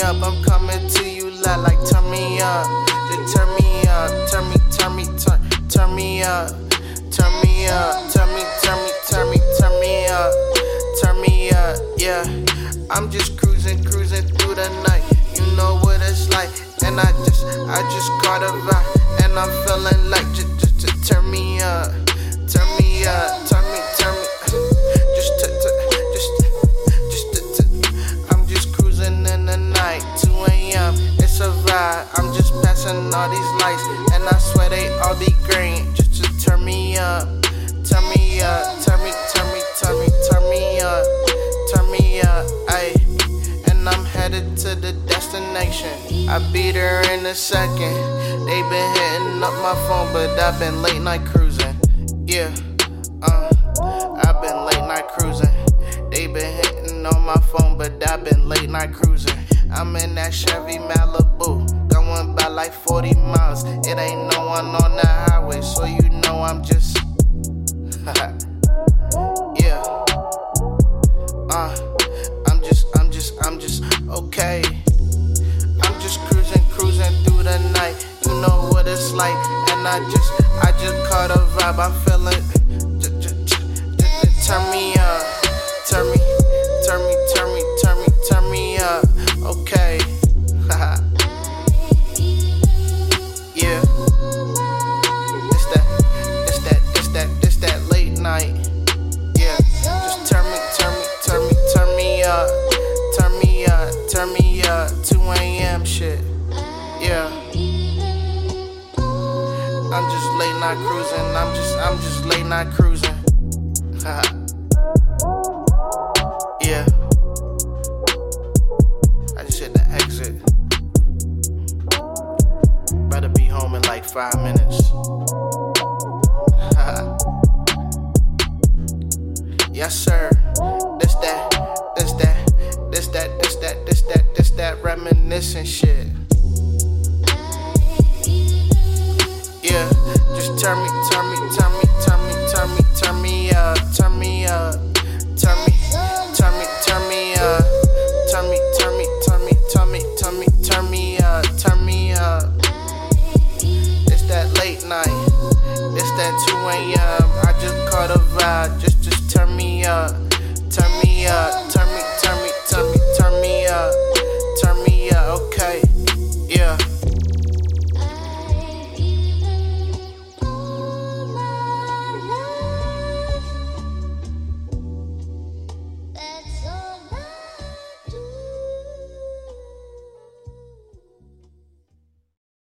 me up, I'm coming to you loud like turn me up. Just turn me up, turn me up, turn me up, turn me up, yeah. I'm just cruising through the night. You know what it's like, and I just caught a vibe, and I'm feeling like just turn me up, turn me up, turn me, I'm just cruising in the night, 2 a.m. It's a vibe. I'm just passing all these lights, and I swear they all be green. Just turn me up, turn me up, turn me up, turn me up, ayy. And I'm headed to the destination. I beat her in a second. They been hitting up my phone, but I've been late night cruising. Yeah, I've been late night cruising. They been hitting on my phone, but I've been late night cruising. I'm in that Chevy Malibu, going by like 40 miles. It ain't no one on the highway, so you know I'm just yeah. I'm just okay. I'm just cruising through the night. You know what it's like, and I just caught a vibe. I'm feeling. Turn me up, turn me up. Okay. Yeah. It's that late night. Yeah. Just turn me up. Turn me up, 2 a.m. shit. Yeah. I'm just late night cruising. I'm just late night cruising. Yeah. I just hit the exit. Better be home in like 5 minutes. Yes, sir. This that reminiscent shit. Yeah, just turn me